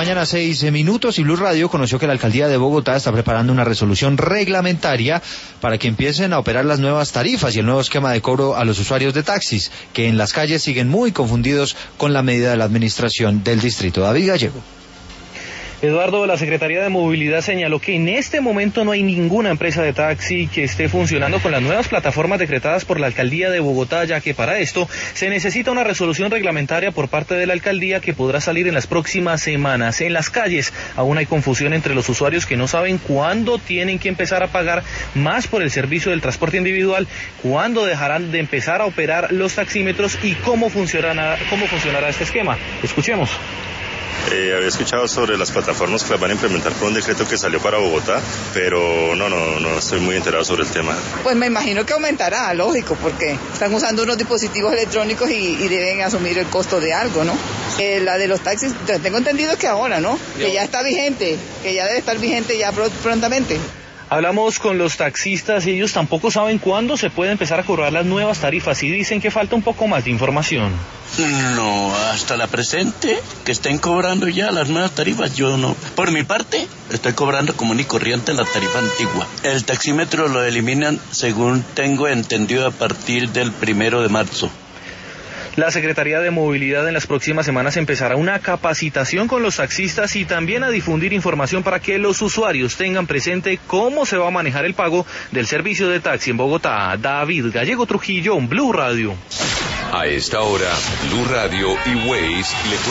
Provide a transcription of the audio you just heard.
mañana, 6 minutos, y Blue Radio conoció que la Alcaldía de Bogotá está preparando una resolución reglamentaria para que empiecen a operar las nuevas tarifas y el nuevo esquema de cobro a los usuarios de taxis, que en las calles siguen muy confundidos con la medida de la administración del distrito. David Gallego. Eduardo, la Secretaría de Movilidad señaló que en este momento no hay ninguna empresa de taxi que esté funcionando con las nuevas plataformas decretadas por la Alcaldía de Bogotá, ya que para esto se necesita una resolución reglamentaria por parte de la Alcaldía que podrá salir en las próximas semanas. En las calles aún hay confusión entre los usuarios que no saben cuándo tienen que empezar a pagar más por el servicio del transporte individual, cuándo dejarán de empezar a operar los taxímetros y cómo funcionará este esquema. Escuchemos. Había escuchado sobre las plataformas que las van a implementar por un decreto que salió para Bogotá, pero no estoy muy enterado sobre el tema. Pues me imagino que aumentará, lógico, porque están usando unos dispositivos electrónicos y deben asumir el costo de algo, ¿no? La de los taxis, tengo entendido que ahora, ¿no? Que ya está vigente, que ya debe estar vigente ya prontamente. Hablamos con los taxistas y ellos tampoco saben cuándo se puede empezar a cobrar las nuevas tarifas y dicen que falta un poco más de información. No, hasta la presente, que estén cobrando ya las nuevas tarifas, yo no. Por mi parte, estoy cobrando común y corriente la tarifa antigua. El taxímetro lo eliminan, según tengo entendido, a partir del 1 de marzo. La Secretaría de Movilidad en las próximas semanas empezará una capacitación con los taxistas y también a difundir información para que los usuarios tengan presente cómo se va a manejar el pago del servicio de taxi en Bogotá. David Gallego Trujillo, Blue Radio. A esta hora, Blue Radio y Waze le